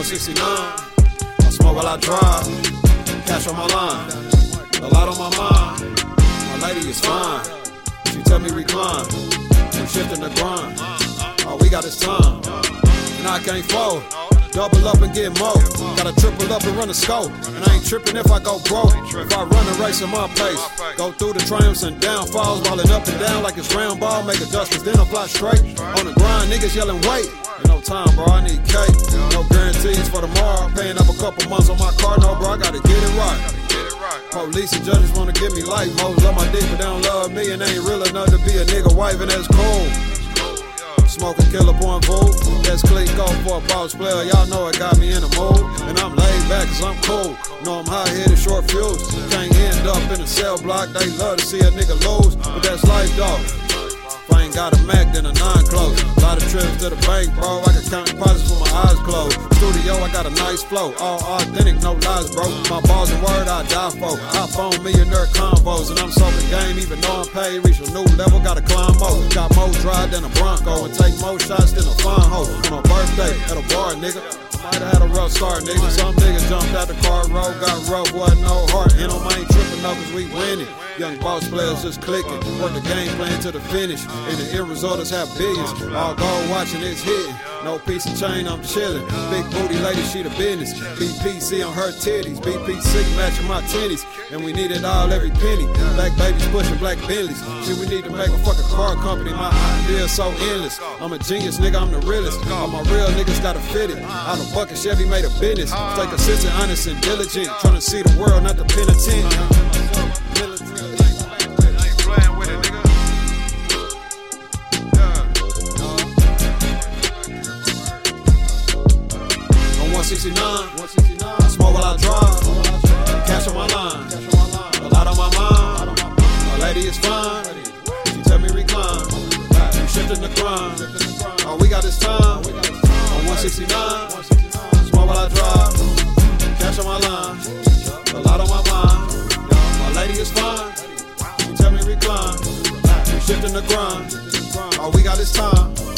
169. I smoke while I drive. Cash on my line. A lot on my mind. My lady is fine. She tell me recline. I'm shifting the grind. All we got is time. And I can't fold. Double up and get more. Gotta triple up and run the scope. And I ain't tripping if I go broke. If I run a race at my pace, go through the triumphs and downfalls, balling up and down like it's round ball. Make adjustments, then I fly straight. On the grind, niggas yelling, wait. Ain't no time, bro, I need cake. No guarantees for tomorrow. Paying up a couple months on my car, no, bro, I gotta get it right. Police and judges wanna give me life. Hoes love my dick, but they don't love me. And they ain't real enough to be a nigga wife, and that's cool. Smoking killer point food. That's click go for a boss player. Y'all know it got me in the mood. And I'm laid back cause I'm cool. Know I'm high headed, short fuse. Can't end up in a cell block. They love to see a nigga lose, but that's life, dog. If I ain't got a Mac, then a 9 close. A lot of trips to the bank, bro. I can count deposits with my eyes closed. Studio, I got a nice flow. All authentic, no lies, bro. My balls and word, I die for. iPhone millionaire combos, and I'm soaking game. Even though I'm paid, reach a new level, gotta climb more. Got more drive than a Bronco, and take more shots than a fine hoe. On my birthday, at a bar, nigga. Might have had a rough start, nigga. Some niggas jumped out the car, road got rough, wasn't no heart. And I ain't tripping though, cause we winning. Young boss players just clicking. Work the game plan to the finish. And the end resulters have billions. All gold watching, it's hitting. No piece of chain, I'm chilling. Big booty lady, she the business. BPC on her titties. BPC matching my titties. And we need it all, every penny. Black babies pushing black Bentleys. Shit, we need to make a fucking car company. My idea's so endless. I'm a genius, nigga, I'm the realest. All my real niggas gotta fit it. Out of bucket, Chevy made a business. Stay consistent, honest, and diligent. Trying to see the world, not the penitent. On 169, I smoke while I drive. Cash on my line. A lot on my mind. My lady is fine. She tell me recline. We shifting the grind. All we got is time. On 169, smoke while I drive. Cash on my line. A lot on my mind. My lady is fine. She tell me recline. We shifting the grind. All we got is time.